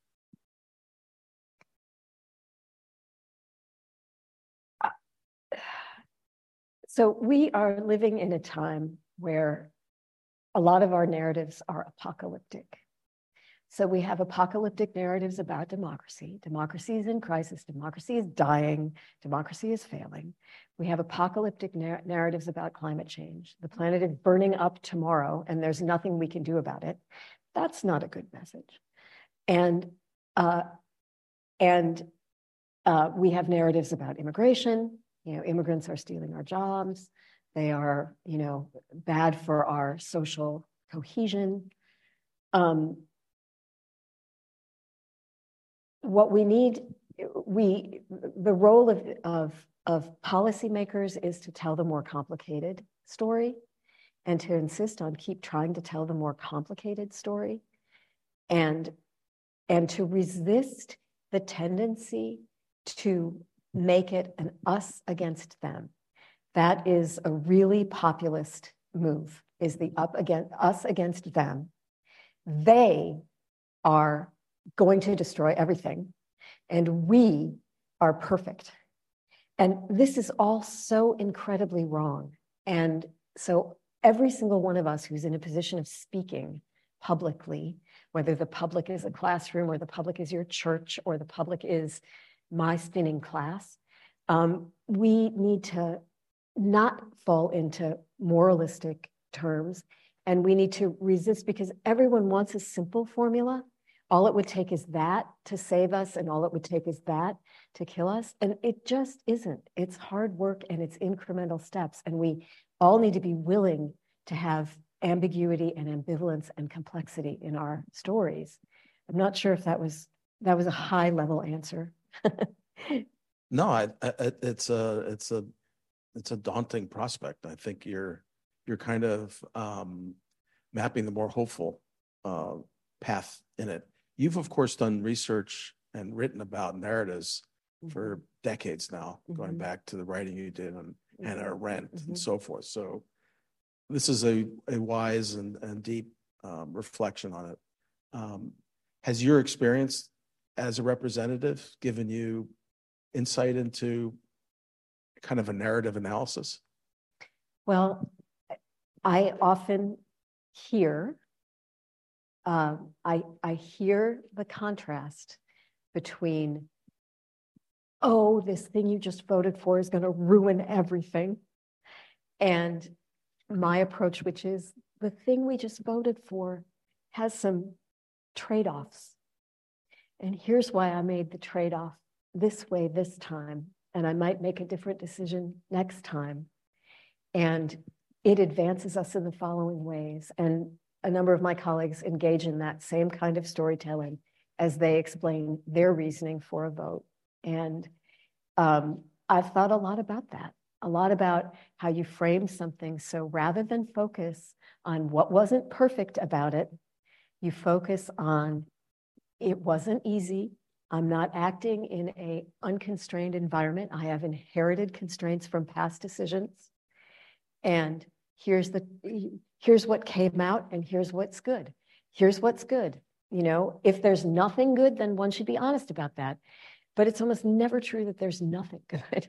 So we are living in a time where a lot of our narratives are apocalyptic. So we have apocalyptic narratives about democracy. Democracy is in crisis. Democracy is dying. Democracy is failing. We have apocalyptic nar- narratives about climate change. The planet is burning up tomorrow, and there's nothing we can do about it. That's not a good message. And uh, and uh, we have narratives about immigration. You know, immigrants are stealing our jobs. They are, you know, bad for our social cohesion. Um, What we need, we the role of, of, of policymakers is to tell the more complicated story and to insist on keep trying to tell the more complicated story and, and to resist the tendency to make it an us against them. That is a really populist move, is the up against us against them. They are going to destroy everything, and we are perfect. And this is all so incredibly wrong. And so every single one of us who's in a position of speaking publicly, whether the public is a classroom or the public is your church or the public is my spinning class, um, we need to not fall into moralistic terms, and we need to resist, because everyone wants a simple formula. All it would take is that to save us, and all it would take is that to kill us. And it just isn't. It's hard work and it's incremental steps. And we all need to be willing to have ambiguity and ambivalence and complexity in our stories. I'm not sure if that was that was a high level answer. No, I, I, it's a it's a it's a daunting prospect. I think you're you're kind of um, mapping the more hopeful uh, path in it. You've of course done research and written about narratives mm-hmm. for decades now, mm-hmm. going back to the writing you did on mm-hmm. Hannah Arendt mm-hmm. and so forth. So this is a, a wise and, and deep um, reflection on it. Um, has your experience as a representative given you insight into kind of a narrative analysis? Well, I often hear, uh, I, I hear the contrast between, oh, this thing you just voted for is going to ruin everything, and my approach, which is the thing we just voted for has some trade-offs. And here's why I made the trade-off this way this time, and I might make a different decision next time. And it advances us in the following ways. And a number of my colleagues engage in that same kind of storytelling as they explain their reasoning for a vote. And um, I've thought a lot about that, a lot about how you frame something. So rather than focus on what wasn't perfect about it, you focus on it wasn't easy. I'm not acting in an unconstrained environment. I have inherited constraints from past decisions. And here's the here's what came out, and here's what's good. Here's what's good. You know, if there's nothing good, then one should be honest about that. But it's almost never true that there's nothing good.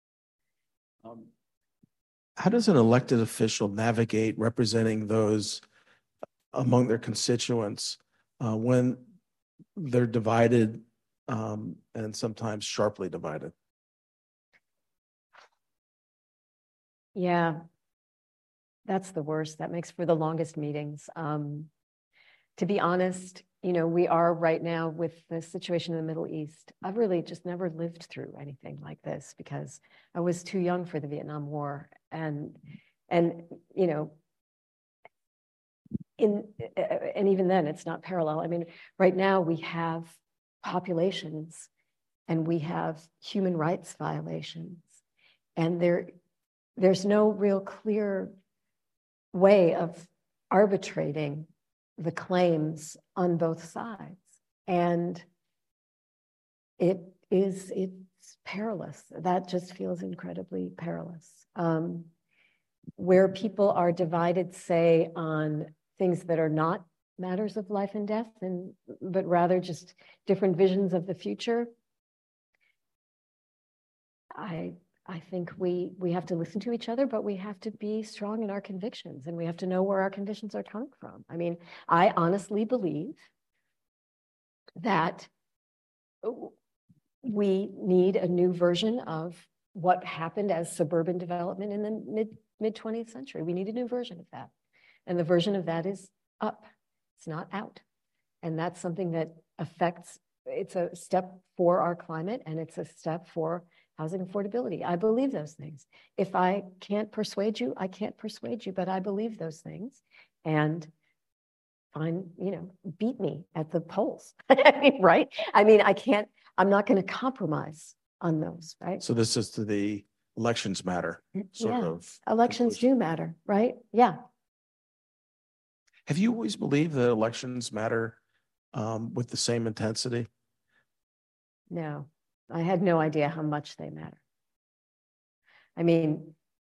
Um, how does an elected official navigate representing those among their constituents uh, when they're divided um, and sometimes sharply divided? Yeah, that's the worst. That makes for the longest meetings. Um, to be honest, you know, we are right now with the situation in the Middle East. I've really just never lived through anything like this because I was too young for the Vietnam War. And, and you know, in, and even then it's not parallel. I mean, right now we have populations and we have human rights violations, and there, there's no real clear way of arbitrating the claims on both sides. And it is, it's perilous. That just feels incredibly perilous. Um, where people are divided, say, on things that are not matters of life and death, and but rather just different visions of the future, I I think we we have to listen to each other, but we have to be strong in our convictions, and we have to know where our convictions are coming from. I mean, I honestly believe that we need a new version of what happened as suburban development in the mid mid twentieth century. We need a new version of that, and the version of that is up. It's not out, and that's something that affects. It's a step for our climate, and it's a step for housing affordability. I believe those things. If I can't persuade you, I can't persuade you, but I believe those things. And find, you know, beat me at the polls, I mean, right? I mean, I can't, I'm not going to compromise on those, right? So this is to the elections matter, sort yeah. of. Elections conclusion. do matter, right? Yeah. Have you always believed that elections matter um, with the same intensity? No. I had no idea how much they matter. I mean,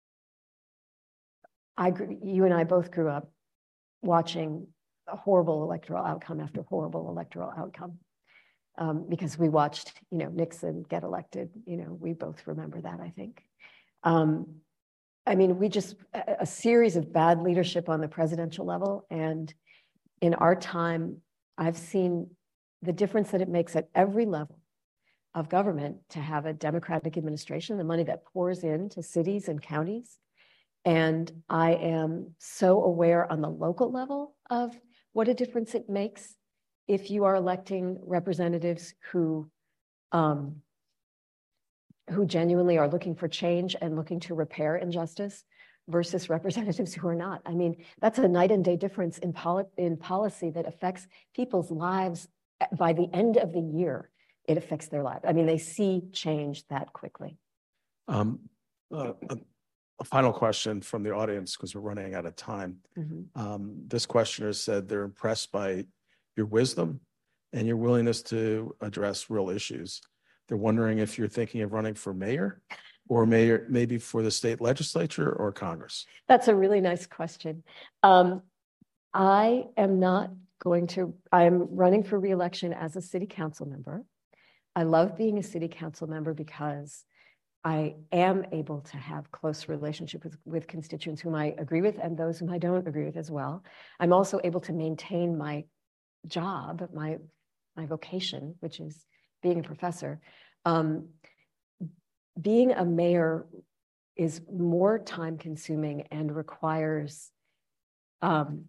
I grew, you and I both grew up watching a horrible electoral outcome after horrible electoral outcome um, because we watched, you know, Nixon get elected. You know, we both remember that, I think. Um, I mean, we just, a, a series of bad leadership on the presidential level. And in our time, I've seen the difference that it makes at every level of government to have a Democratic administration, the money that pours into cities and counties. And I am so aware on the local level of what a difference it makes if you are electing representatives who um, who genuinely are looking for change and looking to repair injustice versus representatives who are not. I mean, that's a night and day difference in, poli in policy that affects people's lives. By the end of the year, it affects their lives. I mean, they see change that quickly. Um, uh, a, a final question from the audience, because we're running out of time. Mm-hmm. Um, this questioner said they're impressed by your wisdom and your willingness to address real issues. They're wondering if you're thinking of running for mayor or mayor, maybe for the state legislature or Congress. That's a really nice question. Um, I am not going to, I'm running for re-election as a city council member. I love being a city council member because I am able to have close relationship with, with constituents whom I agree with and those whom I don't agree with as well. I'm also able to maintain my job, my, my vocation, which is being a professor. Um, being a mayor is more time consuming and requires um,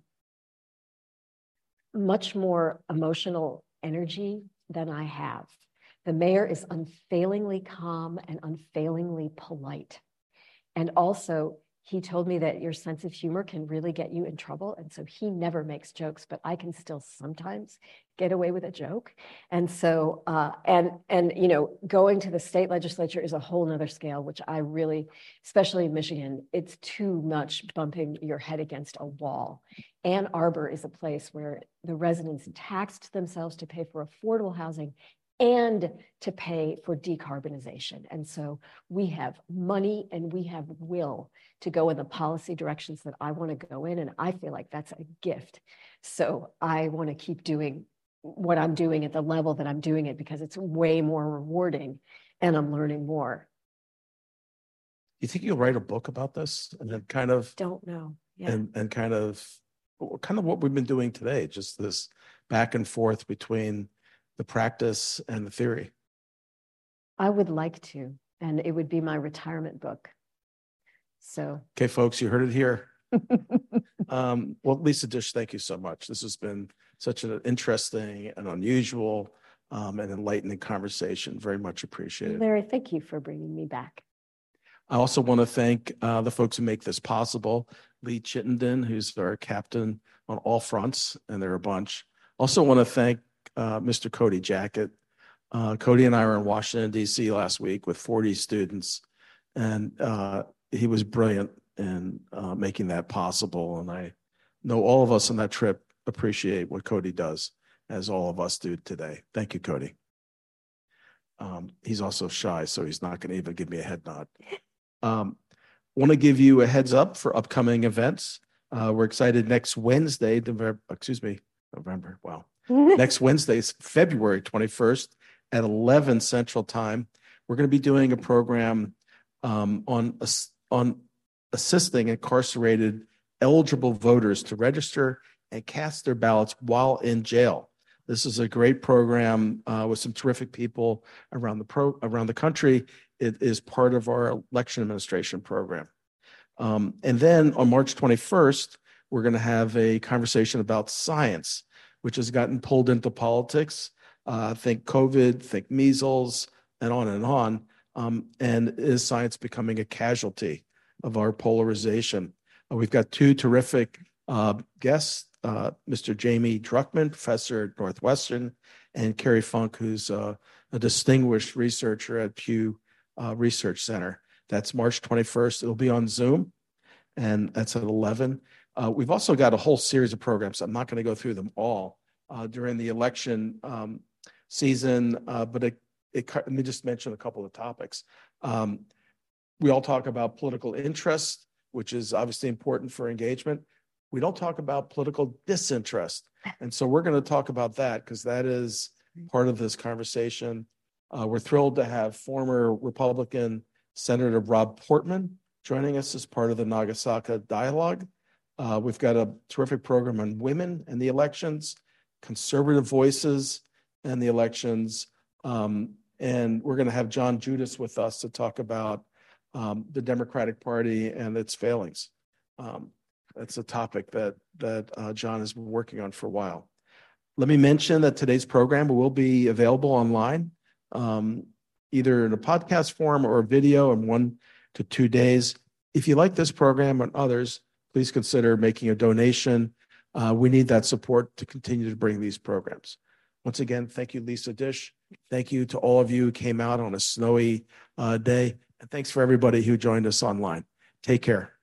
much more emotional energy than I have. The mayor is unfailingly calm and unfailingly polite. And also, he told me that your sense of humor can really get you in trouble. And so he never makes jokes, but I can still sometimes get away with a joke. And so, uh, and, and, you know, going to the state legislature is a whole nother scale, which I really, especially in Michigan, it's too much bumping your head against a wall. Ann Arbor is a place where the residents taxed themselves to pay for affordable housing and to pay for decarbonization. And so we have money and we have will to go in the policy directions that I want to go in. And I feel like that's a gift. So I want to keep doing what I'm doing at the level that I'm doing it because it's way more rewarding and I'm learning more. You think you'll write a book about this and then kind of don't know. Yeah. And, and kind of kind of what we've been doing today, just this back and forth between the practice and the theory? I would like to, and it would be my retirement book. So. Okay, folks, you heard it here. um, well, Lisa Dish, thank you so much. This has been such an interesting and unusual um, and enlightening conversation. Very much appreciated. Larry, thank you for bringing me back. I also want to thank uh, the folks who make this possible. Lee Chittenden, who's our captain on all fronts, and there are a bunch. Also want to thank Uh, Mister Cody Jackett. Uh, Cody and I were in Washington, D C last week with forty students, and uh, he was brilliant in uh, making that possible. And I know all of us on that trip appreciate what Cody does, as all of us do today. Thank you, Cody. Um, he's also shy, so he's not going to even give me a head nod. Um, want to give you a heads up for upcoming events. Uh, we're excited next Wednesday, November, excuse me, November, wow. Next Wednesday, February twenty-first at eleven Central Time. We're going to be doing a program um, on, on assisting incarcerated eligible voters to register and cast their ballots while in jail. This is a great program uh, with some terrific people around the pro around the country. It is part of our election administration program. Um, and then on March twenty-first, we're going to have a conversation about science, which has gotten pulled into politics. Uh, think COVID, think measles, and on and on. Um, and is science becoming a casualty of our polarization? Uh, we've got two terrific uh, guests, uh, Mister Jamie Druckman, professor at Northwestern, and Carrie Funk, who's uh, a distinguished researcher at Pew uh, Research Center. That's March twenty-first. It'll be on Zoom, and that's at eleven. Uh, we've also got a whole series of programs. I'm not going to go through them all uh, during the election um, season, uh, but it, it, let me just mention a couple of topics. Um, we all talk about political interest, which is obviously important for engagement. We don't talk about political disinterest. And so we're going to talk about that because that is part of this conversation. Uh, we're thrilled to have former Republican Senator Rob Portman joining us as part of the Nagasaka Dialogue. Uh, we've got a terrific program on women and the elections, conservative voices and the elections. Um, and we're going to have John Judas with us to talk about um, the Democratic Party and its failings. Um, that's a topic that, that uh, John has been working on for a while. Let me mention that today's program will be available online, um, either in a podcast form or a video in one to two days. If you like this program and others, please consider making a donation. Uh, we need that support to continue to bring these programs. Once again, thank you, Lisa Dish. Thank you to all of you who came out on a snowy uh, day. And thanks for everybody who joined us online. Take care.